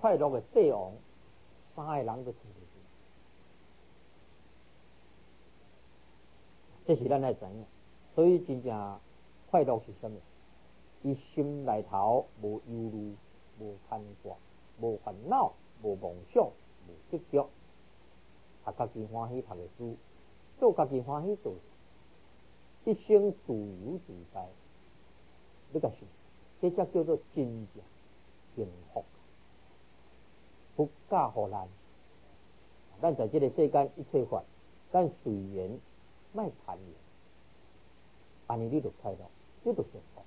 快乐的帝王，3个人都出去，这是咱来知影。所以真正快乐是什么？伊心内头无忧虑、无牵挂、无烦恼、无梦想、无执着，读家己欢喜读的书，做家己欢喜做，一生自由自在。你甲想，这才叫做真正幸福。不嫁互咱，咱在这个世间一切法，咱随缘，莫攀缘，安尼你就快乐，你就幸福。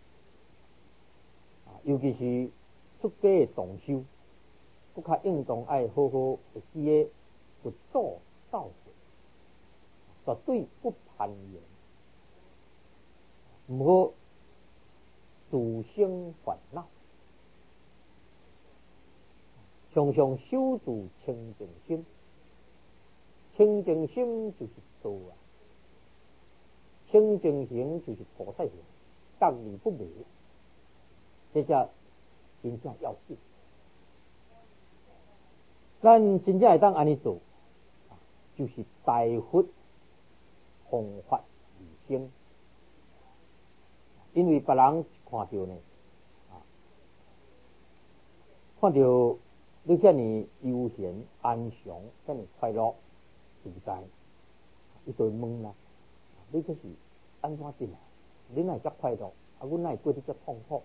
尤其是出家的同修，更较应当爱好好会记个佛祖教诲，绝对不攀缘，唔好自生烦恼，常常守住清净心。清净心就是道啊，清净行就是菩萨行，得而不迷，这才真正要紧。咱真正会当安尼做，就是大佛弘法利生。因为别人看到呢，看到你遮尔悠闲安详，遮尔快乐自在，伊就会问啦：你这是安怎进来？你哪会遮快乐？阮哪会过得遮痛苦？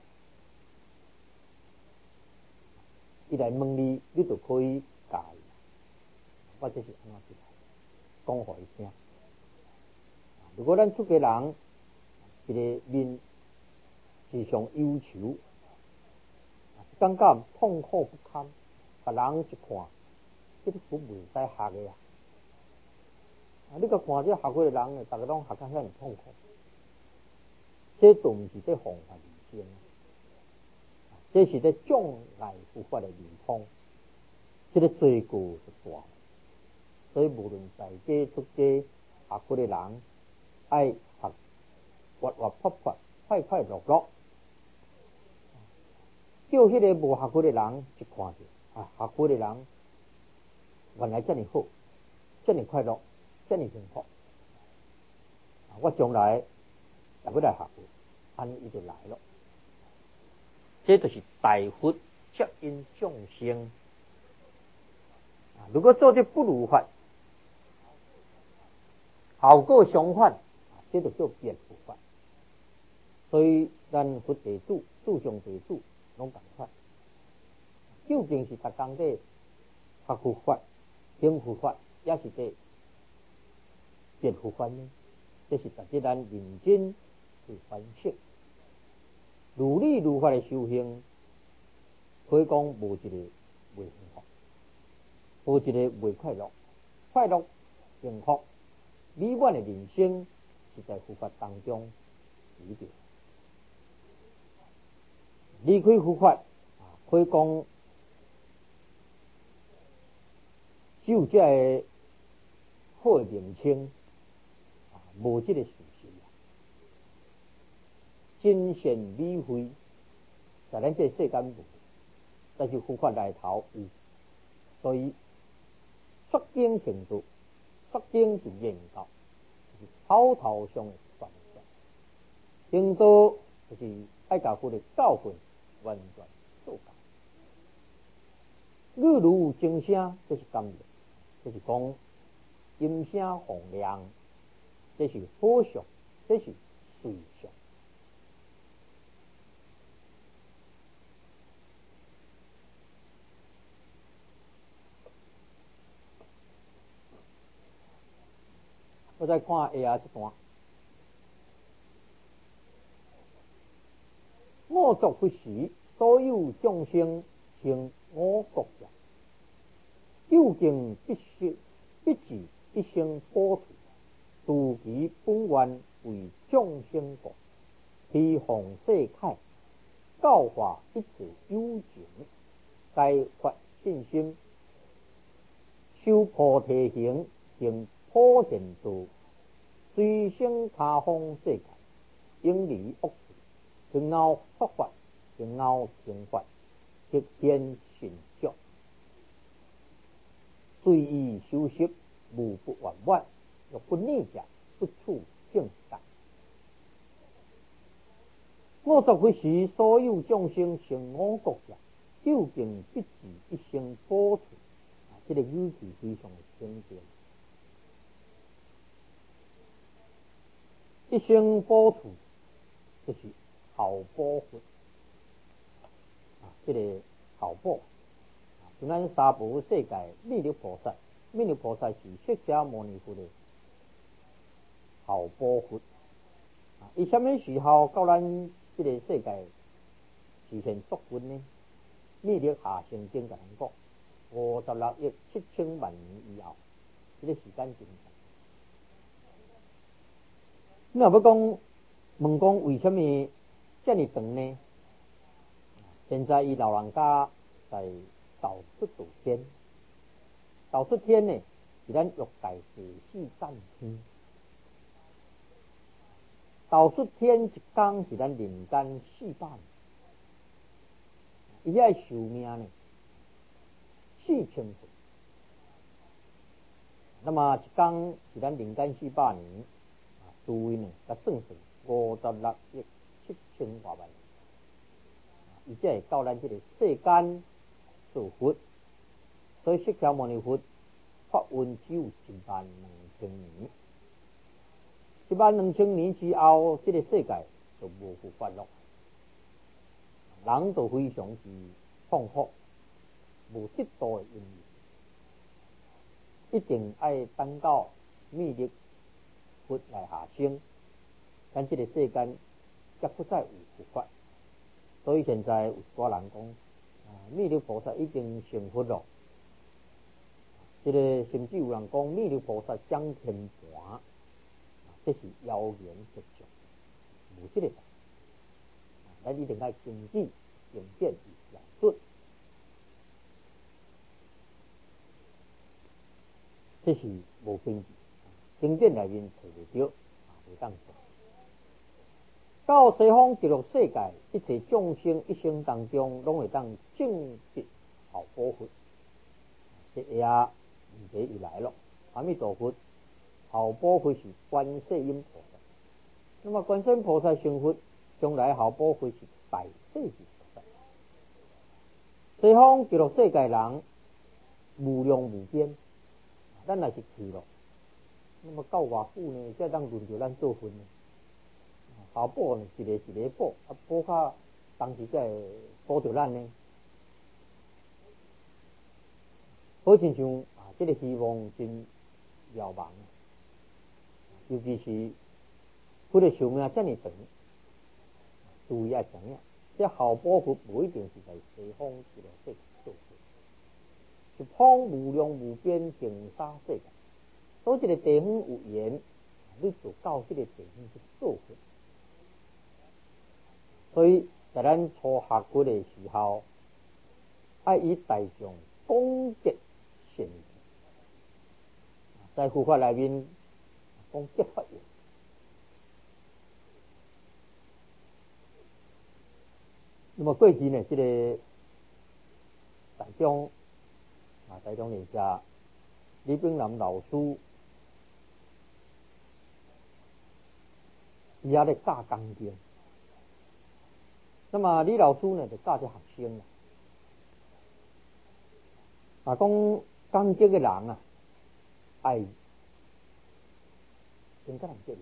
伊来问你，你就可以教伊。我这是安怎进来？讲互伊听。如果咱出家人一个面时常忧愁，感觉痛苦不堪，别人一看，这个佛袂使学的啊！你甲看这学过的人，大家拢学到遐尔痛苦，这都毋是在弘法利生，这是在障碍佛法的流通，这个罪过是大。所以无论在家出家学过的人，爱学活活泼泼、快快乐乐。叫迄个无学过的人一看到，学过的人原来遮尔好，遮尔快乐，遮尔幸福，我将来也要来学，安尼伊就来了。这就是大佛接引众生。如果做这不如法，效果相反，这就叫变佛法。所以咱佛弟子、祖上弟子拢同款，究竟是逐工在学佛法、听佛法，也是在变佛法呢？这是值得咱认真去反省。如理如法的修行，可以讲无一个袂幸福，无一个袂快乐。快乐、幸福、美满的人生，是在佛法当中遇到。离开佛法，可以讲只有这个好的名称，无这个事实。真善美慧，在咱这世间无，但是佛法内头有，所以说经程度，说经是研究，就是口头上的传说，程度就是爱甲佛的教训完全做到。语如精声，这是感应，这是讲音声洪亮，这是好相，这是随相。我再看下一段。我作不时，所有众生称我国者，究竟必须必至一生波土，度其本愿为众生国，披红世铠，教化一切有情，该发信心，修菩提行，行普贤道，随生他方世界，应离恶事，然后佛法，然后听法，实现成就。 随意修习，无不圆满。若不逆者，不处正道。我作为时，所有众生成我国者，究竟必至一生补处。这个语句非常的清净。一生补处就是后补佛这个后补。像咱三宝世界弥勒菩萨，弥勒菩萨是释迦牟尼佛的后补佛。伊什么时候到咱这个世界实现作分呢？弥勒下生经甲咱讲，56亿7000万年以后，这个时间真长。你若要讲问讲为什么这么长呢？现在伊老人家在导出度天，导出天呢是咱欲界第四战天，导出天一天是咱人间400年，伊遐寿命呢4000岁，那么一天是咱人间400年，诸位呢，甲算算56亿7000多万年，伊才会到咱这个世间做佛。所以释迦牟尼佛发愿只有12000年，12000年之后，这个世界就无复发落，人就非常之痛苦，无得度的因缘，一定要等到弥勒佛来下生，咱这个世间才不再有复发。所以现在有一寡人讲，弥勒菩萨已经成佛了。这个甚至有人讲弥勒菩萨掌天盘，这是谣言绝种，无这个代。咱一定要经济经典来准，这是无根据，经典内面找不到，袂当做。到西方极乐世界，一切众生一生当中，拢会当正得后补佛。这下问题又来了，阿弥陀佛后补佛是观世音菩萨，那么观世音菩萨成佛，将来后补佛是大势至菩萨。西方极乐世界人无量无边，咱若是去了，那么到偌久呢？才当轮到咱做分呢？后补呢，一个一个补，补较当时才会补到咱呢。好亲像这个希望真渺茫，尤其是佛的寿命这么长，注意要知影，这后补佛不一定是在西方极乐世界做佛，是普无量无边净沙世界，所以这个地方有缘，你就到这个地方去做佛。所以在咱初学佛的时候，要以大众广结善缘，在佛法内面讲结法缘。那么过去呢，这个台中人家李炳南老师，伊也咧教钢经。那么李老师呢，就教这学生讲钢经的人爱跟个人结缘，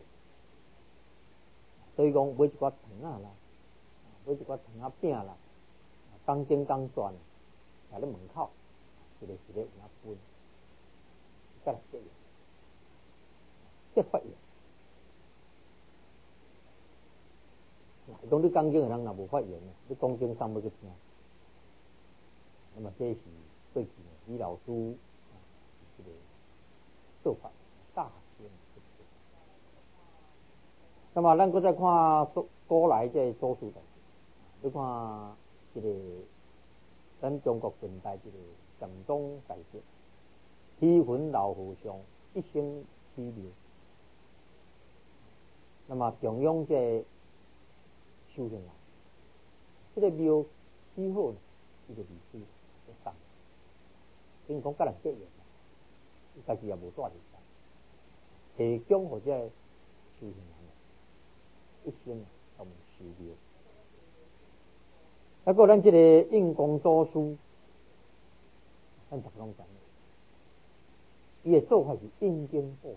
所以讲买一寡糖啦，买一寡糖饼啦，钢筋钢钻在咧门口，一个有影分，个人结缘，结法缘。讲你钢筋的人若无发缘，你讲经上要去听。那么这是过去李老师这个做法大学。那么咱搁再看古来这祖师大师，你看这个咱中国近代这个禅宗大师，虚云老和尚一生起庙，那么中央这修行人，这个庙起好，伊就离开，会散，因讲甲人结缘。 伊家己也无带入提供或者修行人一生都无受了。还有咱这个印光祖师，咱大家拢知影，伊的做法是印经布施，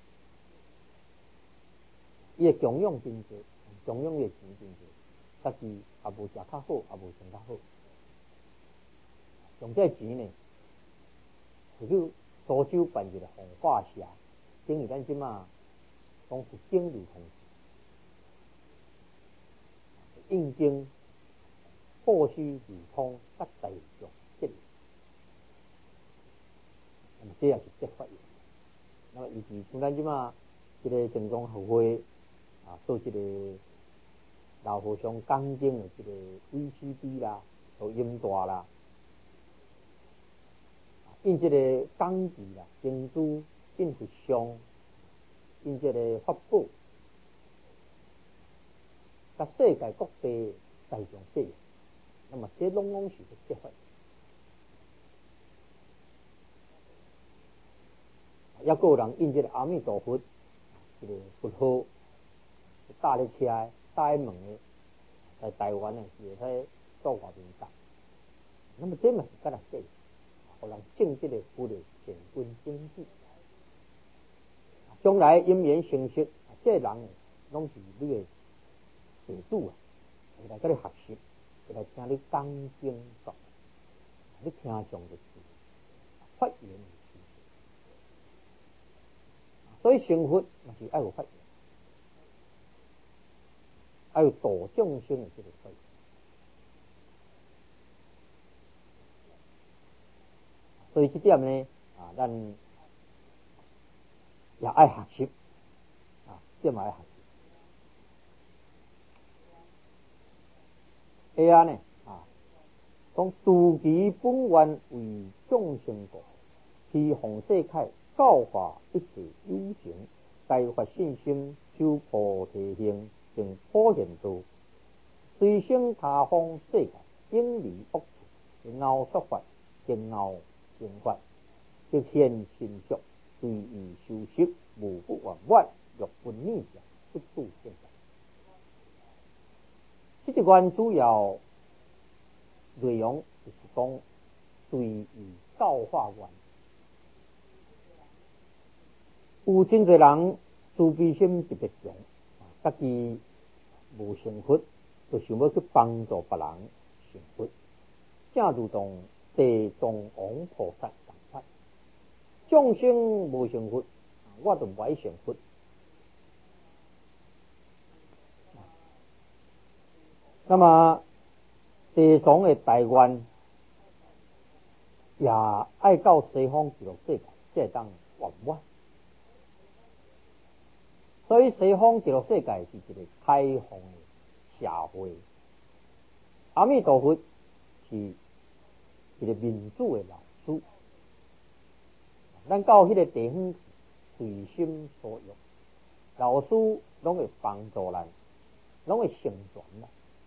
伊的供养真济，供养伊的钱真济，家己也无食较好，也无穿较好，用这钱呢，就去苏州办一个弘化社，等于咱即马讲是经流通，印经布施流通甲大众结合，那么这也是结法用。那么尤其像咱即马这个正宗学会做这个老和尚讲经的这个 VCD 啦，录音带啦，印这个讲记啦、经书、印佛像、印这个法宝，甲世界各地大众结合，那么这拢是结法。也有人印这个阿弥陀佛，这个佛号，搭咧车的、搭咧门的，在台湾呢是会使做外面讲。那么这嘛是甲人结合，互人证这个佛的显根真智。将来因缘成熟，这人拢是你的弟子啊，会来甲你学习，会来听你讲经说，你听上就是发言。所以成佛嘛是要有发愿，要有度众生的这个发愿。所以这点呢，咱也爱学习，这嘛爱学习。下呢，讲自其本愿为众生故，其弘世界教化一切有情，大发信心，修菩提行，成普贤道，随生他方世界，远离恶趣，然后说法，然后成法，即现心术，随意修习，无不圆满，若不逆者，不度现象。这一关主要内容就是讲随意教化愿。有真侪人自卑心特别强，家己无成佛，就想要去帮助别人成佛，正如同地藏王菩萨同款。众生无成佛，我就不爱成佛。那么地藏的大愿，也爱到西方极乐世界，才会当圆满。所以西方极乐世界是一个开放的社会，阿弥陀佛是一个民主的老师，咱到迄个地方随心所欲，老师拢会帮助咱，拢会成全咱。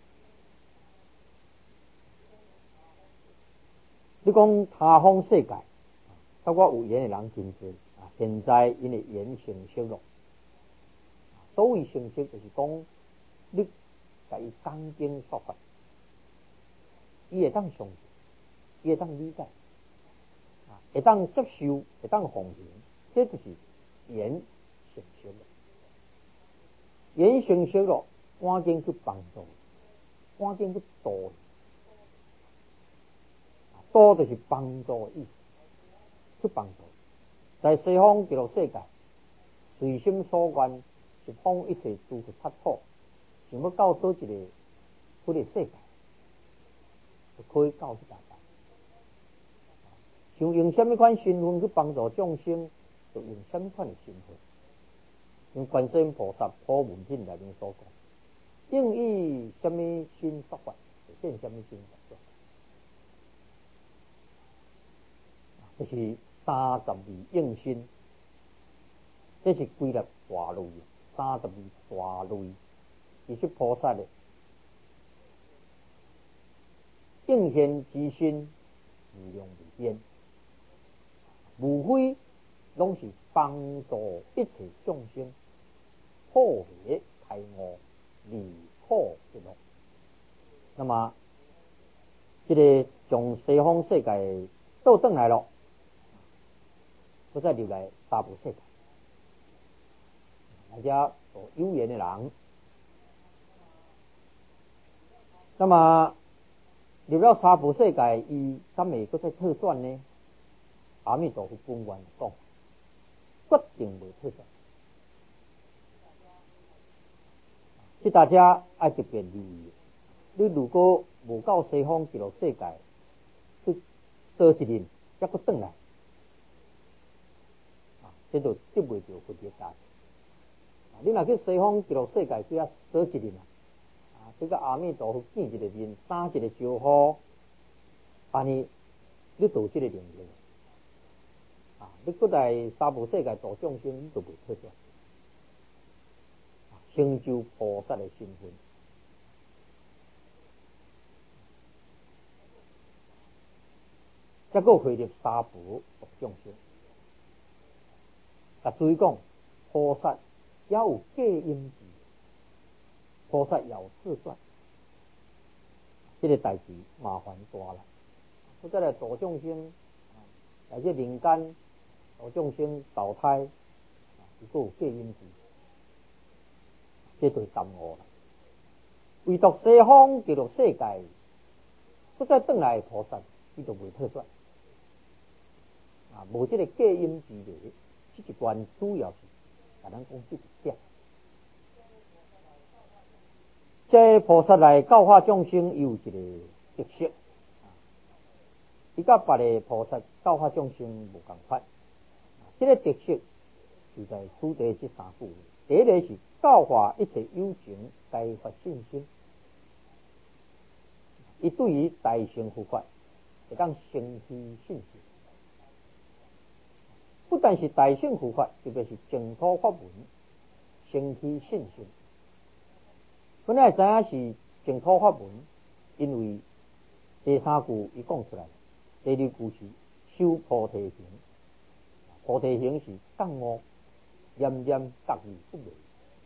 你讲他方世界，甲我有缘的人真多，现在因为缘成熟了。所谓成熟，就是讲你甲伊讲经说法，伊会当相信，伊会当理解，会当接受，会当奉行，这就是缘成熟了。缘成熟了，赶紧去帮助，赶紧去度，度就是帮助的意思，去帮助。在西方极乐世界，随心所愿，一方一切诸佛刹土，想要到倒一个佛的世界，就可以到去大家。想用什么款身份去帮助众生，就用什么款的身份。像观世音菩萨普门品内面所讲，应以什么心说法，就现什么心说法。这是32应心，这是归纳大类，32大类，其实菩萨的应现之心，无量无边，无非拢是帮助一切众生破灭开悟，离苦得乐。那么，这个从西方世界倒转来了，不再入来娑婆世界，大家所有缘的人，那么入了娑婆世界，伊敢会搁再退转呢？阿弥陀佛本愿讲，决定袂退转。即大家爱特别留意，你如果无到西方极乐世界去烧一年，才搁转来，这就得袂到佛的大。你若去西方极乐世界去遐烧一年这个阿弥陀佛见一个面，打一个招呼，安尼你到这个灵验。你搁来娑婆世界度众生，你就袂退转，成就菩萨的身份。再搁回入娑婆度众生，注意讲，菩萨也有戒因智，菩萨也有自转，这个代志麻烦大了。我再来度众生，来这人间度众生投胎，如果有戒因智，这就耽误了。唯独西方极乐世界，搁再转来的菩萨，伊就袂退转。无这个戒因智的，这一关主要是甲咱讲这一点。这菩萨来教化众生，有一个特色，伊甲别个菩萨教化众生无共款。这个特色就在主题这三句。第一个是教化一切有情该发信心，伊对于大乘佛法会当升起信心。不但是大乘佛法，特别是净土法门，升起信心。本来知影是净土法门，因为第三句伊讲出来，第二句是修菩提行。菩提行是觉悟，念念觉义不昧，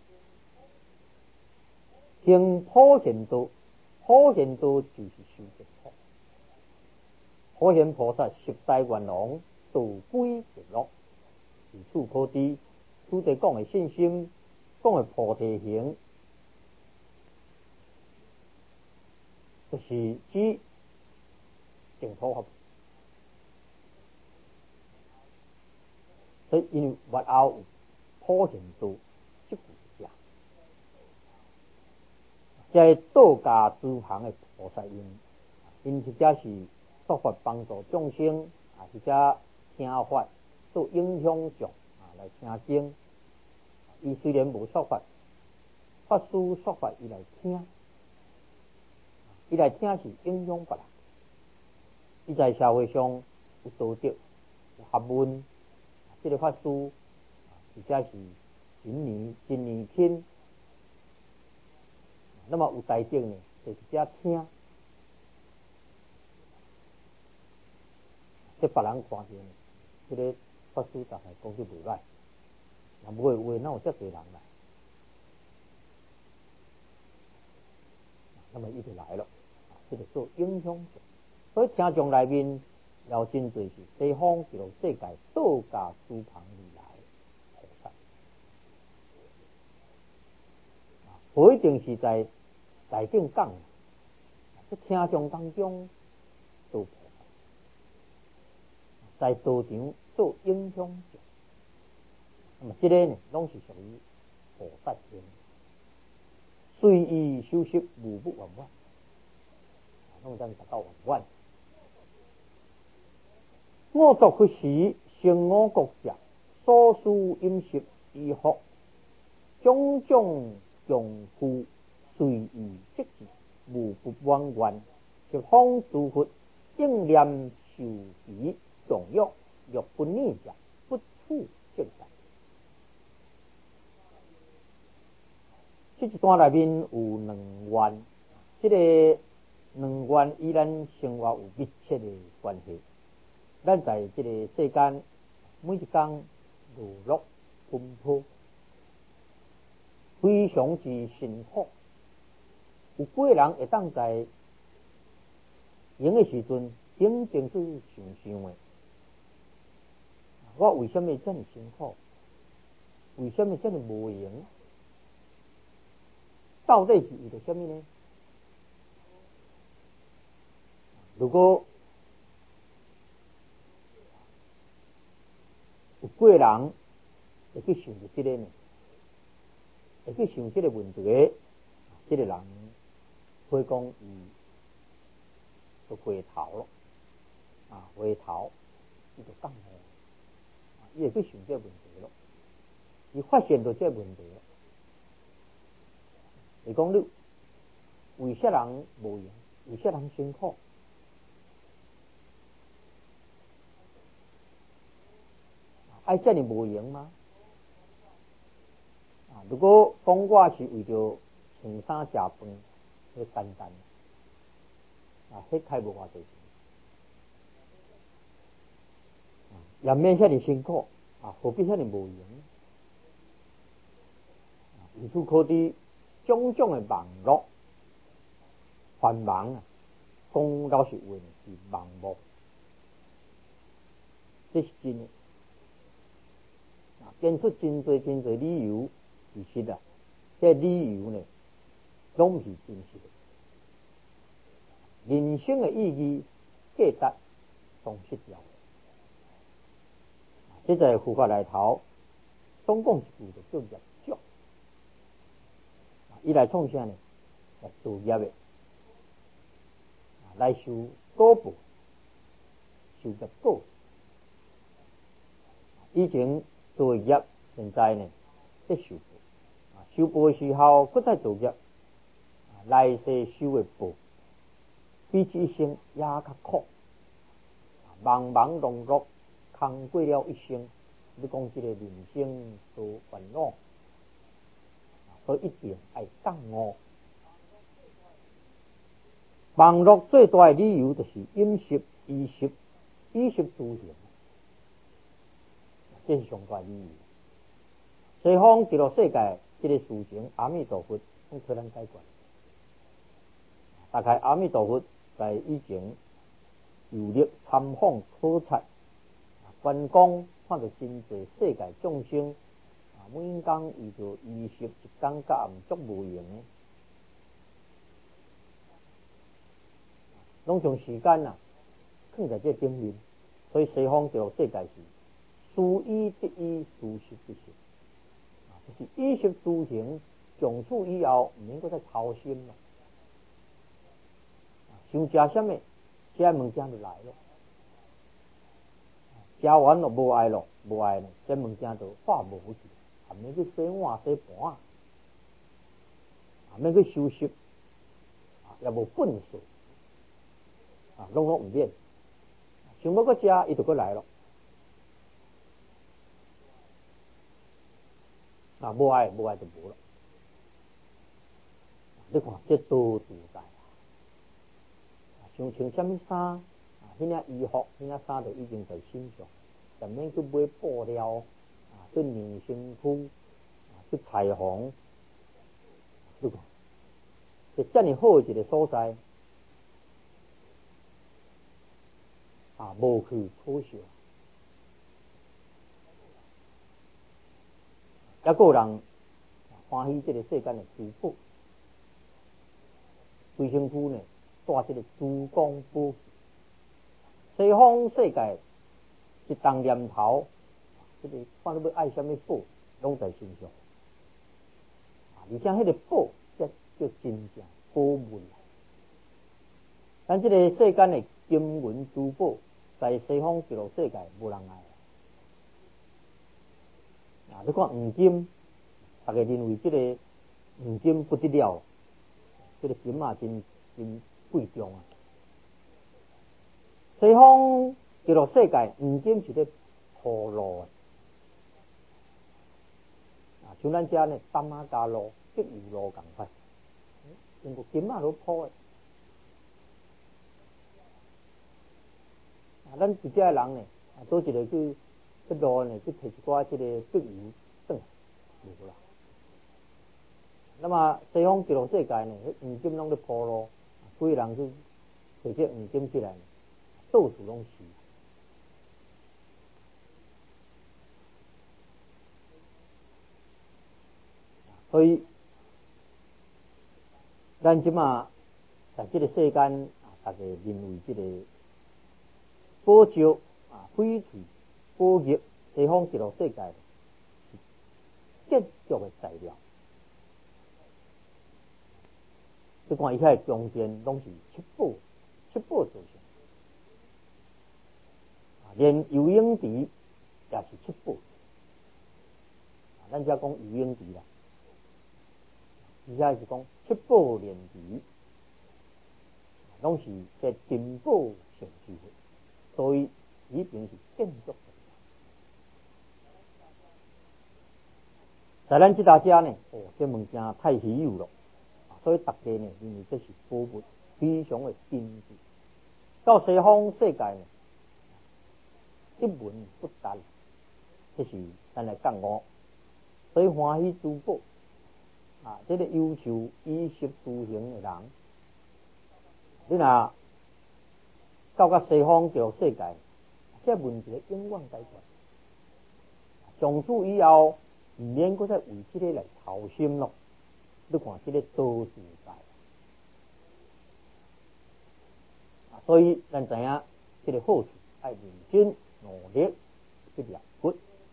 行普贤道。普贤道就是修净土。普贤菩萨十大愿王，道归极乐，是处菩提。主题讲的信心，讲的菩提行，就是指净土法门。所以因为末后有普贤道这句字，这道家诸行的菩萨因或者是说法帮助众生，或者听法做影响众来听经。伊虽然无说法，法师说法伊来听，伊来听是影响别人。伊在社会上有道德、有学问，这个法师或者是真年轻，那么有大德呢，就直接听。这别人看见，这个法师大概讲得袂歹，若无的话，哪有遮多人来？那么伊就来了，这个做影响者。所以听众内面有真侪是西方极乐世界道家诸旁而来菩萨，不一定是在大境讲，在听众当中做菩萨，在道场做影响者。那么这个呢，拢是属于菩萨行，随意修习，无不圆满，拢将达到圆满。我作佛时，成我国者，所需饮食衣服，种种用具，随意即至，无不完愿。十方诸佛应念受持，众欲若不逆者，不处正在。这一段内面有两愿，这个两愿与咱生活有密切的关系。咱在这个世间，每一天劳碌奔波，非常之辛苦。有几个人会当在用的时阵，真正是想的，我为什么这么辛苦？为什么这么无用？到底是为了什么呢？如果有几个人会去想这个呢？会去想这个问题的，这个人会讲伊就回头了，回头伊就讲伊会去想这个问题咯，伊发现到这个问题了，是讲你为啥人无用？为啥人辛苦？爱这么无用吗？如果讲我是为着穿衫食饭，迄简单，迄太无偌济钱，也免遐尼辛苦，何必遐尼无用？由此可知，种种的网络繁忙讲老实话是盲目，这是真的。编出真多理由，其实这理由呢，拢不是真实的。人生的意义价值总失掉。这在佛法里头，总共一句就叫业障。伊来创啥呢？来造业的，来受果报，受业果。以前造业，现在呢在受报，受报的时候，搁再造业，来世受的报，比这一生也较苦，忙忙碌碌，空过了一生。你讲这个人生多烦恼，所以一定爱觉悟。忙碌最大的理由就是饮食、衣食住行，这是上大理由。西方极乐世界这个事情，阿弥陀佛拢替咱解决。大概阿弥陀佛在以前游历参访考察，观光看到真济世界众生，每工为着衣食一天甲暗足无用的，拢将时间放在这顶面。所以西方极乐世界是事衣得衣，事食得食，就是衣食住行从此以后唔免再操心了。想食什么，这物件就来了。食完了无爱了，无爱呢，这物件就化无去，还免去洗碗洗盘，还免去收拾，也无粪扫，拢唔免。想要搁食，伊就搁来了。无爱就无了。你看这多自在！想穿什么衫，迄领衣服、迄领衫就已经在身上，就免去买布料，去染身躯，去裁缝。你看，这遮尔好一个所在，无去可惜。也个人欢喜这个世间的珠宝，规身躯呢带这个珠光宝气。西方世界一动念头，这个看你要爱什么宝，拢在身上，而且迄个宝，这叫真正宝物。但这个世间的金银珠宝，在西方极乐世界无人爱。你看黄金，大家认为这个黄金不得了，这个金真贵重。西方极乐世界黄金是咧铺路的，像咱遮呢担仔加路、石油路共款，用个金落铺的。咱一遮人呢，做一个去这路呢，去摕一寡这个竹油转无啦。那么西方极乐世界呢，黄金拢咧铺路，几个人去摕这黄金起来，到处拢是。所以，咱即马在这个世间，大家认为这个宝石翡翠、宝玉，西方极乐世界是建筑的材料。你看伊遐中间拢是七宝做成，连游泳池也是七宝。咱遮讲游泳池啦。而且是讲七宝莲池，拢是在金宝成就的，所以已经是建筑。在咱这大家呢，这物件太稀有了，所以大家呢认为这是宝物，非常的珍贵。到西方世界呢，一文不值，这是咱来讲哦。所以欢喜珠宝。这个优秀衣食住行的人，你若到个西方极乐世界，这问题永远解决。从此以后，唔免搁再为这个来操心咯。你看这个多自在。所以咱知影这个好处，爱认真努力去了解。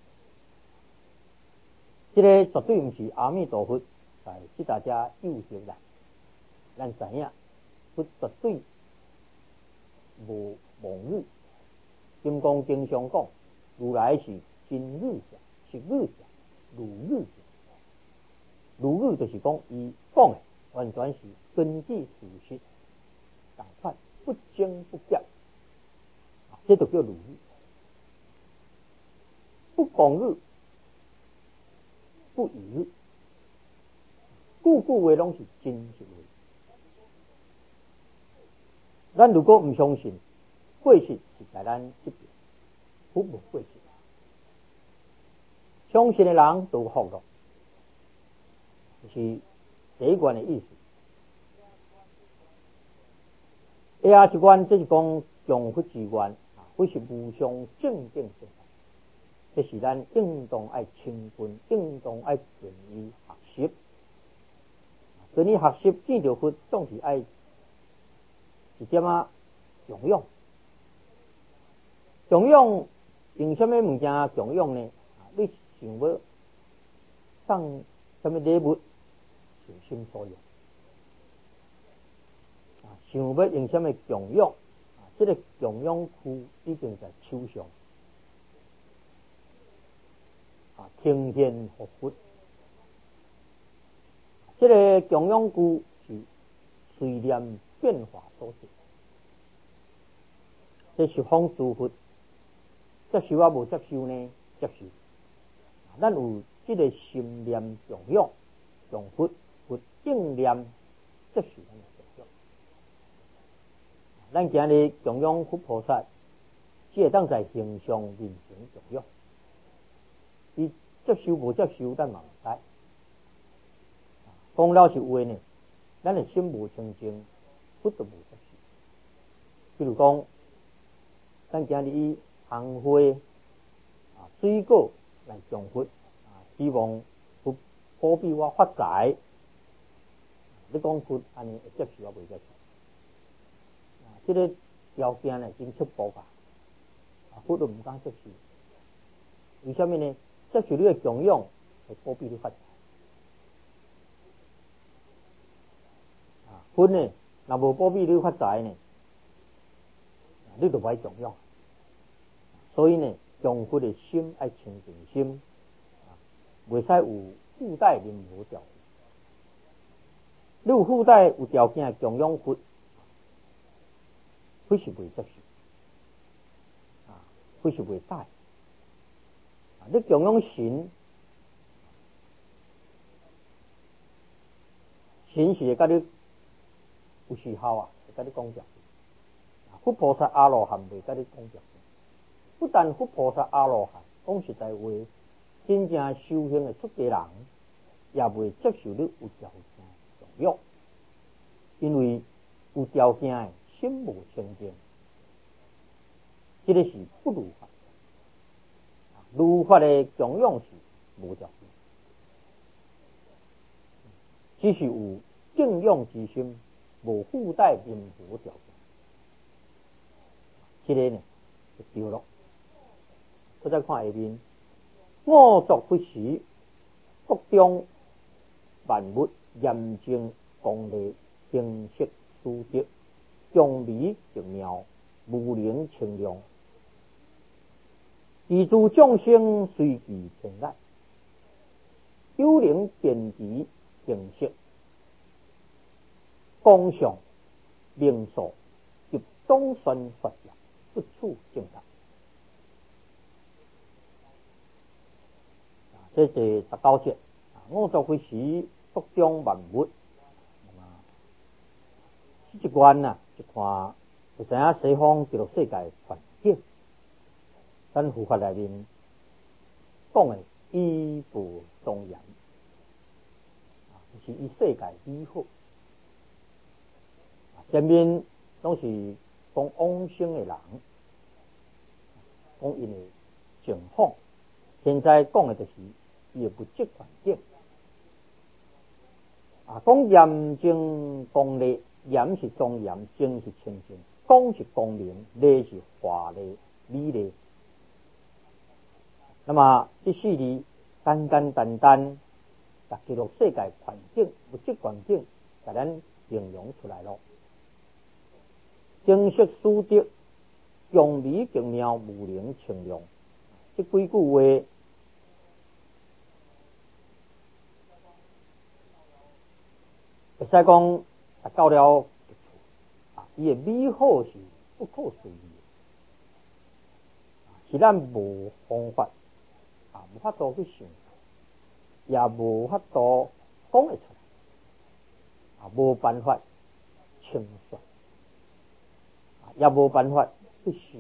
这个绝对唔是阿弥陀佛。在即大家幼小人，咱知影，佛绝对无妄语。金刚经常讲，如来是真语者，实语者，如语者。如语就是讲，伊讲的完全是根据事实，同款不增不减，这就叫如语。不讲语，不语语。句句话拢是真实话。咱如果唔相信，过失是在咱这边，福无过失。相信的人都福了，就是第一关的意思。第二一关这是讲强佛之愿，佛是无上正定之，这是咱应当爱亲近，应当爱顺意学习。所以你学习见着佛，总是爱一点供养。供养用什么物件供养呢？你想要送什么礼物，随心所欲。想要用什么供养，这个供养区已经在手上。听天护佛。这个供养句是随念变化所致，这十方诸佛接受无接受呢？接受。咱有这个心念供养，供佛，佛应念接受咱的供养。咱今日供养佛菩萨，只会当在形象面前供养，伊接受无接受，咱嘛唔知。讲了是话呢，咱的心无清净，佛就无接受。比如讲，咱今日以红花水果来供佛，希望佛保庇我发财。你讲佛安尼会接受啊？未接受？这个条件呢，真束缚啊！佛都唔敢接受。为什么呢？接受你的供养，会保庇你发财。佛呢，若无保庇你发财呢，你就歹供养。所以呢，供佛的心爱清净心，袂使有附带任何条件。你有附带有条件供养佛，佛是袂接受，佛是袂带。你供养神，神是会甲你有时候会甲你讲条件。佛菩萨阿罗汉袂甲你讲条件。不但佛菩萨阿罗汉， 讲实在话，真正修行的出家人，也袂接受你有条件上约，因为有条件的心无清净，这个是不如法。如法的供养是无条件，只是有敬仰之心，无附带任何条件，这个呢就对了。我再看下面，我作不时，国中万物严正公理，形色殊德，众美极妙，无能清量。地诸众生随其天籁，幽灵遍地形色，光相明所，集中宣说也，不处正道。这是19节。我作为时，国中万物。这一关呐，一看就知影西方极乐世界环境。咱佛法内面讲的依不庄严，就是以世界美好。前面拢是讲往生的人，讲因的情况。现在讲的就是伊的物质环境。讲严正公理，严是庄严，正是清净，光是光明，理是华丽美丽。那么这四字简简单单，把极乐世界环境、物质环境，给咱形容出来了。形色殊德，众美极妙，无能清量。这几句话，会使讲到了伊的美好是不可思议，是咱无方法。无法度去想，也无法度讲得出来，无办法清算，也无办法去想。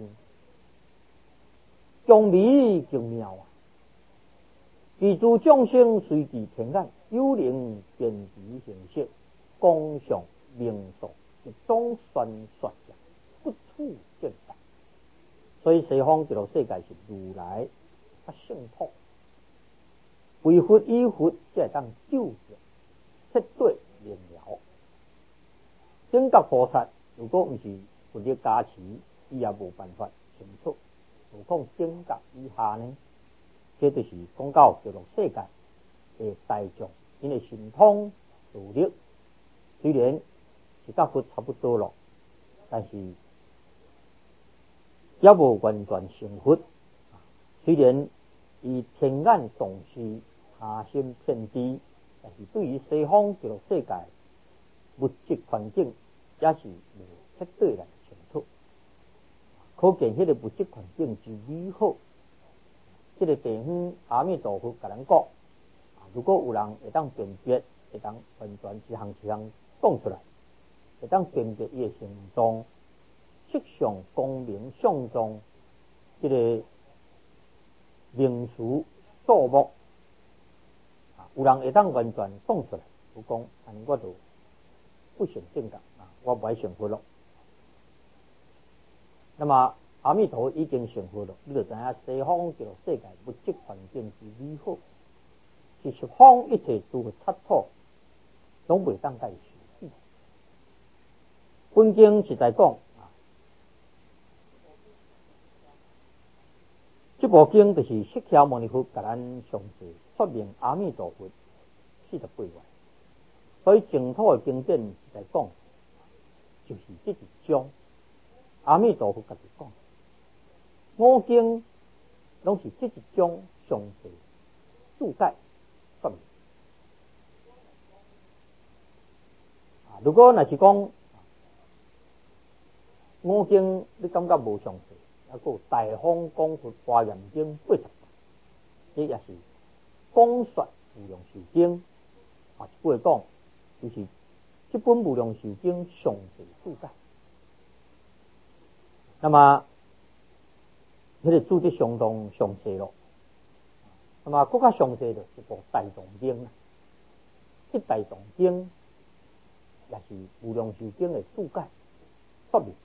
众美极妙地诸众生随其天籁，幽灵遍地形色，光相明所，一种宣说也，不处正道。所以西方极乐世界是如来圣托。为佛以佛，才会当救者，彻底明了。正觉菩萨如果不是佛力加持，伊也无办法清楚。何况正觉以下呢？这就是讲到极乐世界的大众，因为神通智力虽然是甲佛差不多了，但是也无完全成佛。虽然伊天眼洞视，下心遍地，但是对于西方极乐世界物质环境，也是无彻底来清楚。可见迄个物质环境之美好。这个地方阿弥陀佛甲咱讲，如果有人会当辨别，会当完全一项一项讲出来，会当辨别伊的形状、色相、光明、相状，这个名词数目，有人会当完全讲出来，有讲，我就不信正觉，我不爱信佛了。那么阿弥陀已经成佛了，你就知影西方极乐世界物质环境之美好，是十方一切诸佛刹土拢袂当甲伊相比。本经是在讲，这部经就是释迦牟尼佛甲咱详细说明阿弥陀佛48愿，所以净土的经典是在讲，就是这一章。阿弥陀佛家己讲，五经拢是这一章详细注解说明。如果若是讲五经你感觉无详细，还有大方广佛华严经80部，这也是广说无量寿经。一句话讲，就是这本无量寿经详细注解。那么，迄个注解相当详细咯。 那么更较详细就是部大藏经啦。这大藏经也是无量寿经的注解说明。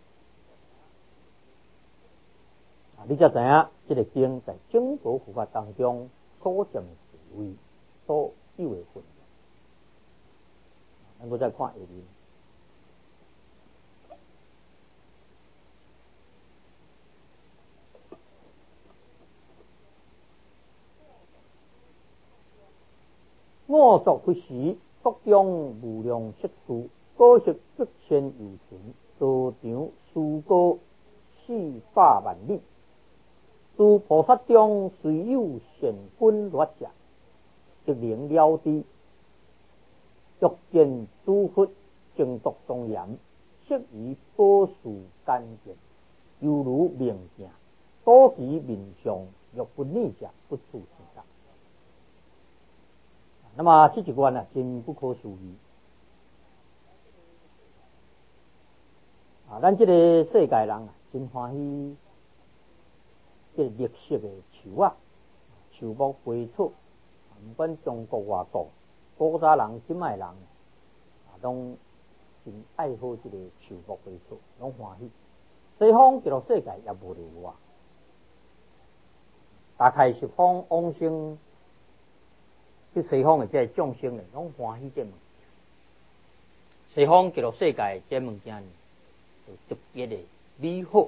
你才知影，这个经在整部佛法当中所占的地位，所有的分量。咱再看下面。我作不时，国中无量色数，果实极千有情，道场殊高400万里。诸菩萨中虽有善根劣者，即能了知。欲见诸佛正觉庄严，适宜宝树干见，犹如明镜，多其面上，欲不逆者，不处成道。那么这一关呢，真不可思议咱这个世界人啊，真欢喜这个绿色的树啊，树木花草，不管中国外国，古早人、今卖人拢真爱好这个树木花草，拢欢喜。西方极乐世界也无例外，大概是方往生。去西方的这众生呢，拢欢喜这物件。西方极乐世界这物件呢，就特别的美好。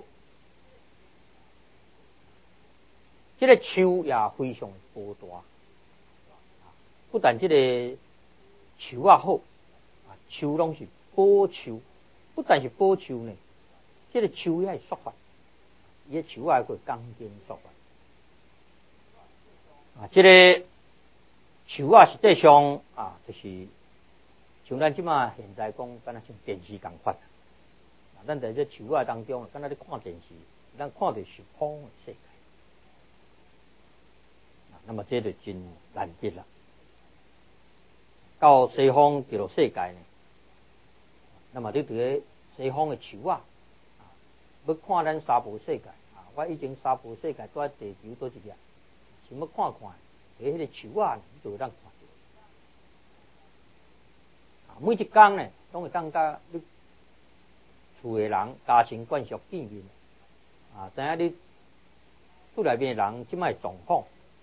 这个树也非常高大，不但这个树啊好，树拢是宝树，不但是宝树呢，这个树也是说法，伊个树啊个钢筋说法，这个。树啊，实际上就是像咱即马现在讲，敢若像电视共款。咱在这树啊当中，敢若咧看电视，咱看到是方的世界。那么这就真难得了。到西方极乐世界呢，那么你对西方的树啊，要看咱娑婆世界我以前娑婆世界在地球多一个，想要看看。迄个树啊，你就会当看到。每一天呢，拢会当甲你厝的人家庭惯属见面。知影你厝内面的人即摆状况。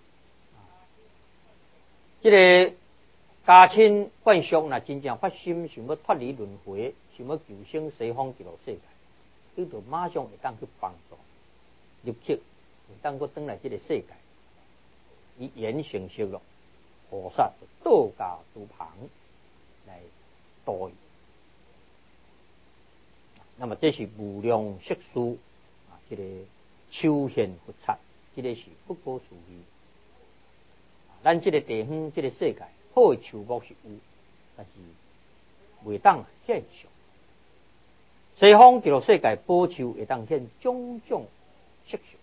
这个家亲惯属若真正发心，想要脱离轮回，想要求生西方极乐世界，你就马上会当去帮助，立刻会当去转来这个世界。以言成熟了，菩萨道家诸旁来度伊。那么这是无量色数这个修现佛刹，这个是不可思议。咱这个地方，这个世界好的树木是有，但是未当现象。西方极乐世界宝树会当现种种色相。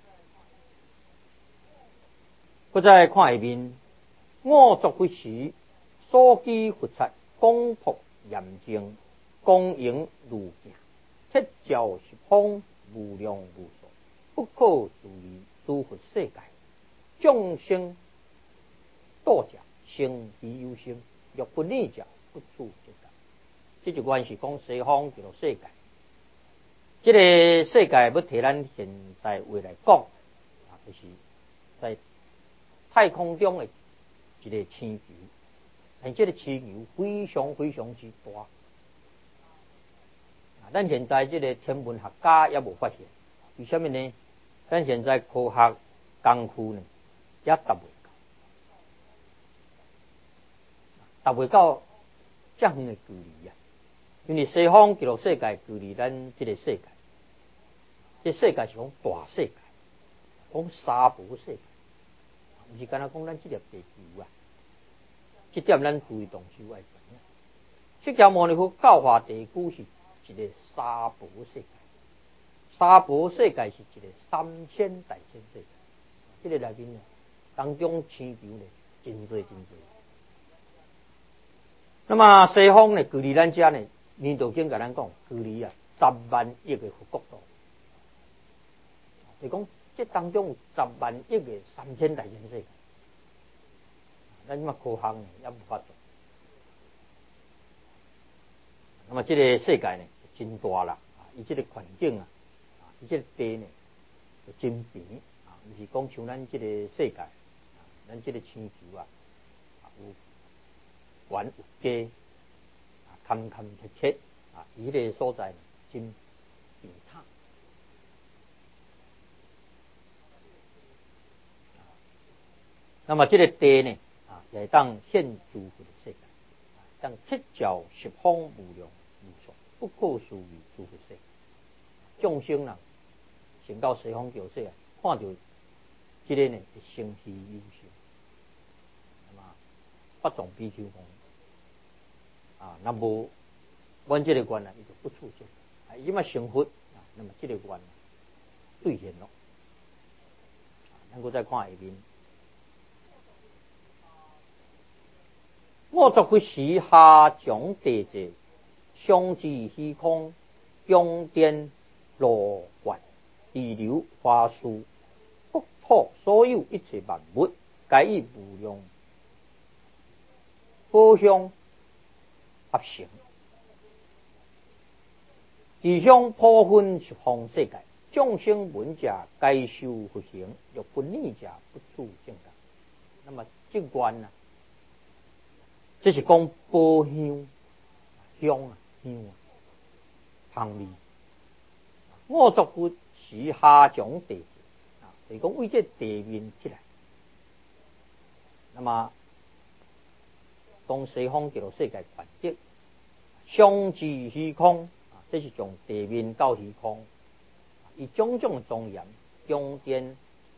再看下面，我作不时，所居佛刹，广博严净，光影如镜，彻照十方，无量无数，不可思议诸佛世界，众生多者生彼有生，若不逆者，不处成道。这就关系讲西方极乐世界，这个世界要提咱现在话来讲，就是在太空中的一个星球，但这个星球非常非常之大。咱现在这个天文学家也无发现，为什么呢？咱现在科学功夫呢也达未到这样的距离因为西方极乐世界距离咱这个世界，这世界是讲大世界，讲娑婆世界。不是干那讲咱这粒地球这点咱注意动手爱知影。释迦牟尼佛教化地区是一个娑婆世界，娑婆世界是一个3000大千世界。这个内面当中星球呢，真多真多。那么西方呢，距离咱家呢，弥陀经甲咱讲，距离10万亿的佛国度。就讲这当中有10万亿的3000大千世界， 咱即马科学呢也无法做。那么这个世界呢真大啦，伊这个环境啊，伊这个地呢就真平啊，毋是讲像咱这个世界，咱这个星球啊，有悬有低，坎坎坷坷啊，伊个所在呢真平坦。那么这个地呢也当现诸佛的世界，当七照十方无量无数不可思议诸佛世界。众生人成到西方极世啊，看到这个呢是生气忧心，那么不种比丘讲那无阮这个愿伊就不出现，伊嘛成佛那么这个愿兑现了。咱搁再看下面。我作佛时下降地者，上至虚空，中颠罗观地流花树国土所有一切万物，皆以无量宝相合成，其相普分十方世界，众生闻者皆修佛行，欲分离者不处正觉。那么这观呢？这是讲宝香香香味。我作佛时下降地就是讲为这地面起来。那么当西方极乐世界环境，上至虚空这是从地面到虚空，以种种庄严中间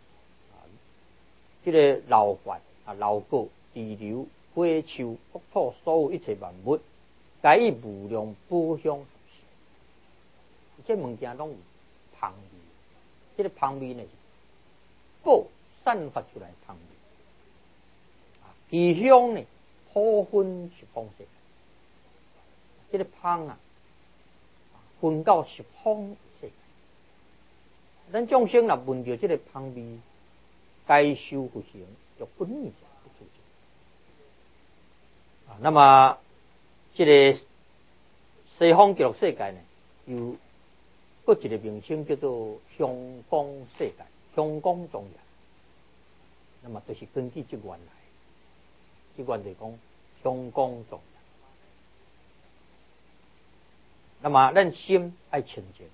这个楼观楼阁地流花树国土所有一切万物，皆以无量宝相合成。这物件拢有香味，这个香味呢是宝散发出来的香味，其香呢普分十方世界。这个香分到十方世界。咱众生若闻到这个香味，该修佛行，欲分离者不出现。那么这个西方极乐世界呢，有各一个名称叫做香光世界、香光庄严。那么就是根据这愿来，这愿就是讲香光庄严。那么咱心爱清净，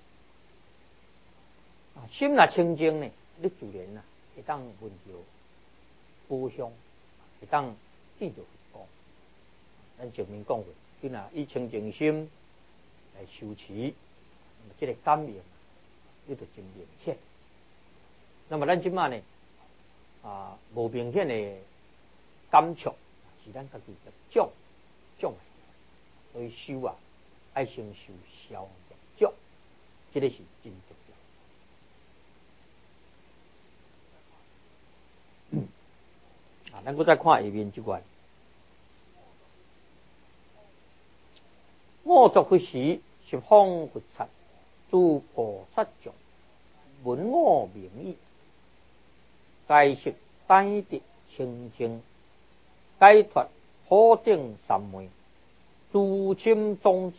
心若清净呢，你自然会当闻到宝香，会当见到佛光。咱前面讲过，你若以清净心来修持，那么这个感应你就真明显。那么咱即马呢无明显的感触，是咱家己的种，所以修爱先修消业种，这个是真重要。咱搁再看下面这段。我作佛时，十方佛刹诸菩萨众，闻我名义，皆悉带得清净，解脱普顶三昧，诸心总持，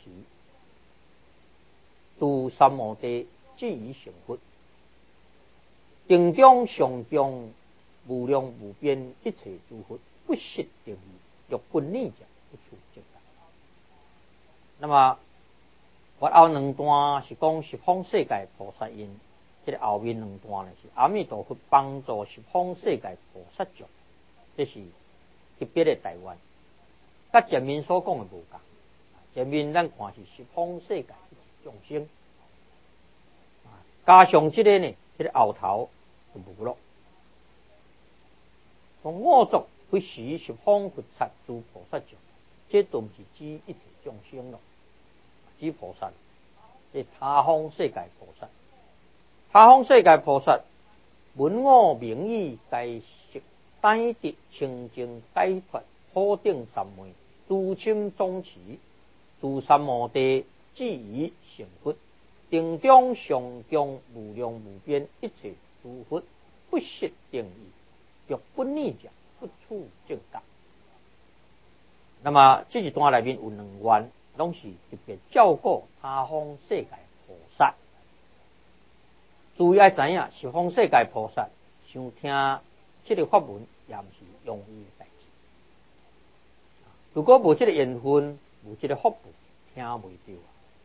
诸三摩地至于成佛，定中上中无量无边一切诸佛，不识定义，欲分离者不处正觉。那么我后两段是讲十方世界菩萨因，这个后面两段呢是阿弥陀佛帮助十方世界菩萨众，这是特别的台湾，跟前面所讲的无同。前面咱看是十方世界众生，加上这个呢，这个后头就无了。从我作佛时，十方佛刹诸菩萨众，这都不是指一切众生了。指菩萨，是他方世界菩萨。他方世界菩萨闻我名义，皆悉带得清净，解脱普顶三昧，诸心总持，诸三摩地至于成佛，定中上中无量无边一切诸佛，不识定义，欲分离者不处正觉。 那么这一段内面有两愿，拢是特别照顾他方世界菩萨。注意要知影，十方世界菩萨想听这个法文，也不是容易的代志。如果无这个缘分，无这个福报，听袂到。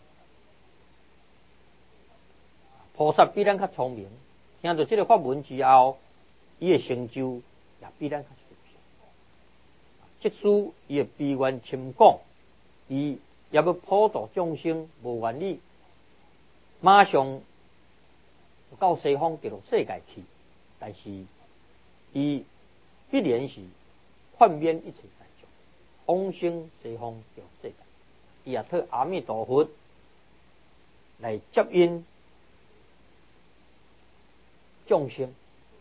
菩萨比咱较聪明，听到这个法文之后，伊的成就也比咱较殊胜。即使伊的悲愿深广，伊也要普度众生，无愿意马上到西方跌落世界去，但是伊必然是劝免一切大众往生西方跌落世界，伊也托阿弥陀佛来接引众生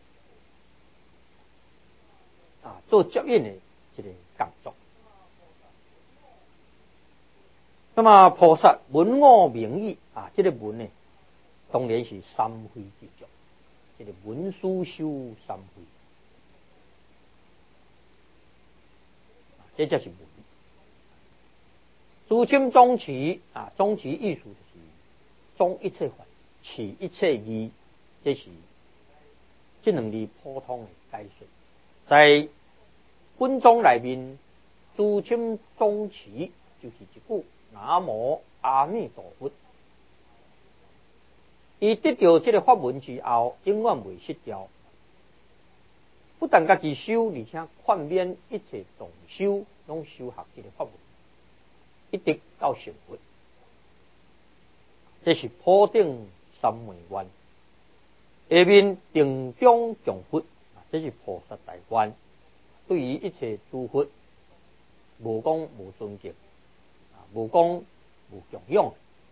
做接引的这个工作。那么菩萨文我名义这个文呢，当然是三非之众，这个文殊修三非，这才是文。诸钦宗持宗持意思就是宗一切法，持一切义，这是这两字普通的解释。在本宗内面，诸钦宗持就是一句南无阿弥陀佛。伊得到这个法文之后，永远袂失掉，不但家己修，而且劝勉一切同修拢修学这个法文，一直到成佛。这是普定三昧愿。下面定中供佛，这是菩萨大愿。对于一切诸佛，无讲无尊敬，无讲无供养，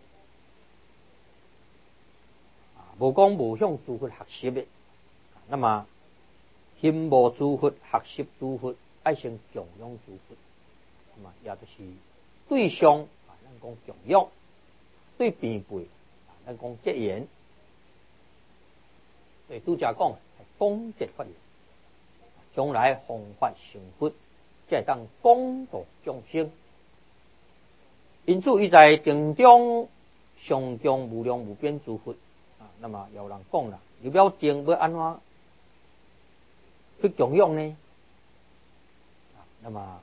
无讲无向诸佛学习的。那么心无诸佛，学习诸佛，爱先供养诸佛。那么也就是对象咱讲供养，对平辈咱讲结缘。对拄则讲功德发愿，将来弘法成佛，才会当广度众生。因此，伊在定中上供无量无边诸佛那么有人讲啦，你不要定要安怎去供养呢？那么，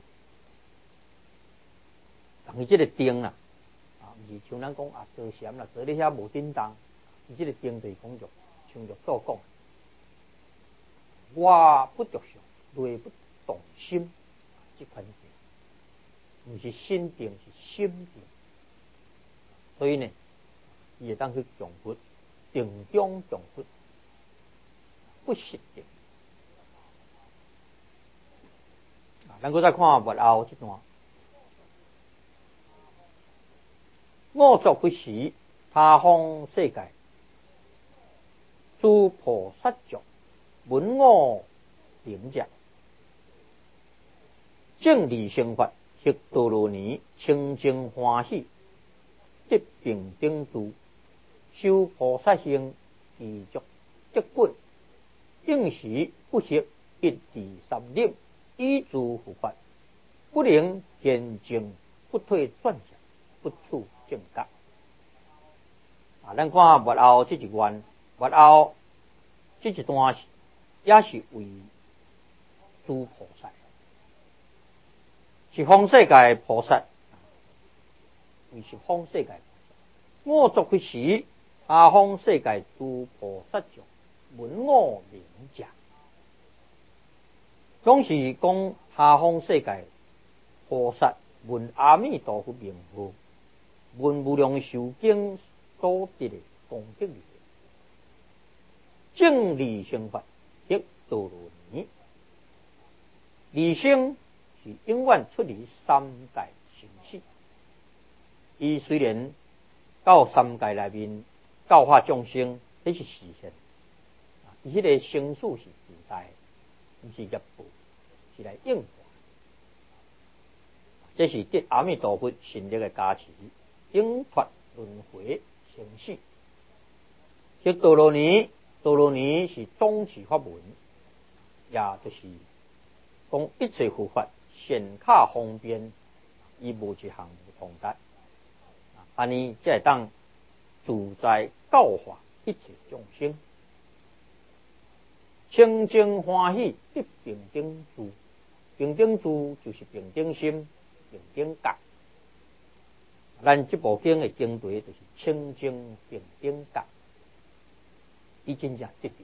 但是这个定不是像咱讲坐禅啦，坐咧遐无叮当，伊这个定就是讲着。像肉所讲，我不着相，内不动心，这款定，不是心定，是心定。所以呢，伊会当去供佛，定中供佛，不失定。咱再看末后这段，我作不时，他方世界。诸菩萨众闻我名者，正理生法，悉多罗尼，清净欢喜，即并顶住，修菩萨行，持足即本，应时不息，一地三念，依诸佛法，不能见证，不退转者，不处正觉。咱看末后这一愿。末后这一段也是为诸菩萨，十方世界菩萨，为十方世界菩萨。我作不时，他方世界诸菩萨众闻我名者，总是讲他方世界菩萨闻阿弥陀佛名号，闻无量寿经所得的功德力。正理生法，亦多罗尼。理生是永远出离三界生死。伊虽然到三界内面教化众生，这是实现。伊迄个生死是自在，不是业报，是来应化。这是得阿弥陀佛神力的加持，永脱轮回生死。亦多罗尼。多罗尼是总持法文，也就是讲一切佛法显卡方便， 伊无一项通达，安尼才会当自在教化一切众生，清净欢喜得平等住。平等住就是平等心、平等觉。咱这部经的经题就是清净平等觉，伊真正得到。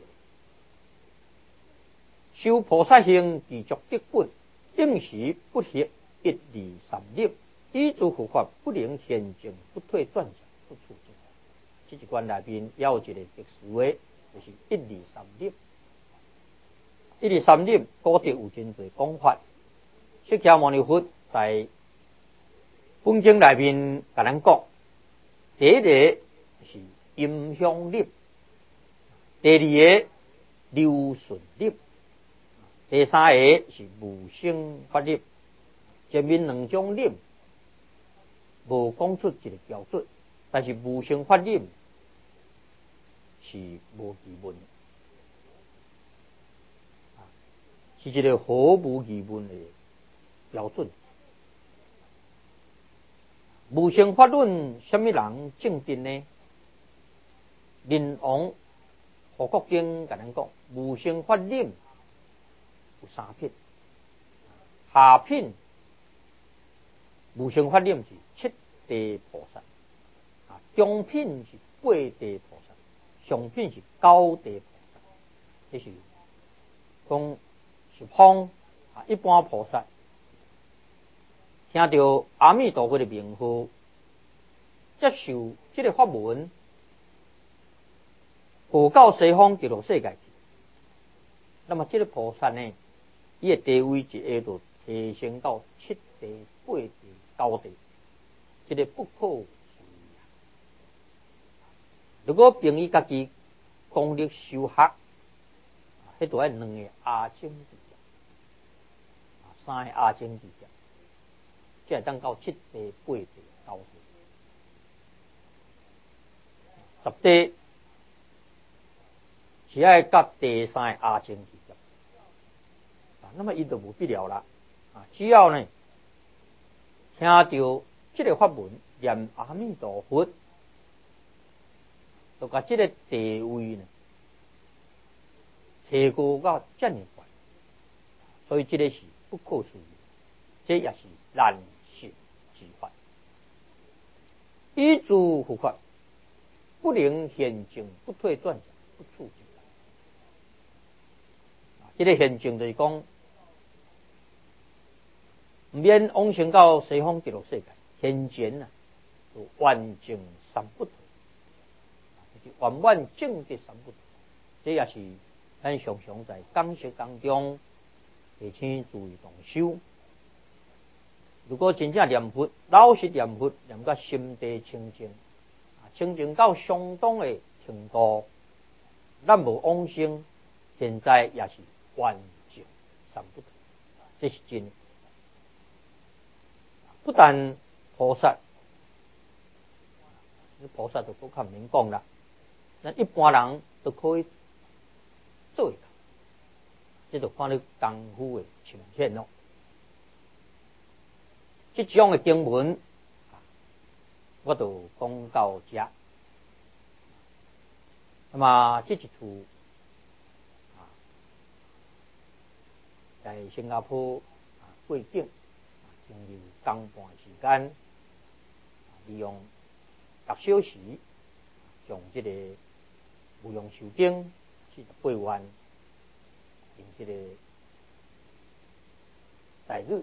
修菩萨行，持续得本，应时不歇，一二三立，依诸佛法，不能现证，不退转向，不出境。这一关内面也有一个特殊的，就是一二三立。一二三立，古德有真侪讲法。释迦牟尼佛在本经内面甲咱讲，第一个是音香立，第二个流顺立，第三个是无生法立。前面两种立无讲出一个标准，但是无生法立是无疑问，是一个毫无疑问的标准。无生法论，什么人证得呢？仁王护国经甲咱讲，无生法论有三品，下品无生法论是七地菩萨，中品是八地菩萨，上品是九地菩萨。这是讲十方一般菩萨听到阿弥陀佛的名号，接受这个法门，回到西方极乐世界去。那么这个菩萨呢，伊的地位就会到提升到七地、八地、九地，这个不可思议。如果凭伊家己功力修学，迄就要两个阿僧祇劫，三个阿僧祇劫，才会当到七地、八地、九地。十地是要到第三个阿僧祇劫，那么伊就无必要啦。只要呢听到这个法门，念阿弥陀佛，就把这个地位呢提高到这么高，所以这个是不可思议，这也是难信之法。依诸佛法，不能现证，不退转向，不出境。这个现证就是讲，唔免往生到西方极乐世界，现前就完证三不退，就是完完证的三不退。这也是咱常常在讲释当中提醒注意同修。如果真正念佛，老实念佛，念到心地清净，清净到相当的程度，咱无往生，现在也是完证三不退，这是真的。不但菩萨都不较免讲啦，咱一般人都可以做得到，这就看你功夫的呈现咯。这种的经文，我就讲到这。那么这一处在新加坡过境，经历当半时间，利用6小时，从这个无用寿经48万，用这个台语，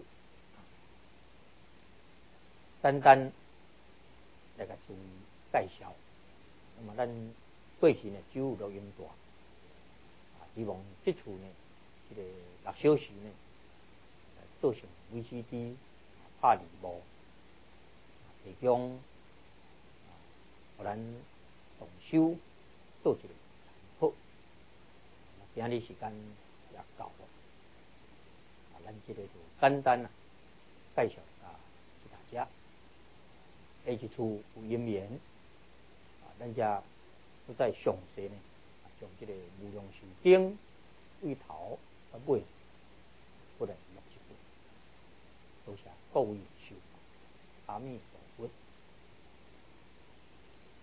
单单来个注意介绍。那么咱过去呢，只有录音带，希望这处呢，这个6小时呢，做成 VCD 拍2部，提供互咱同修做一个参考。今日时间也到了，咱这个就简单介绍给大家。下一处有因缘，咱家要再详细呢，从这个无量寿经为头到尾，不能录一遍。多谢各位修。 阿弥陀佛。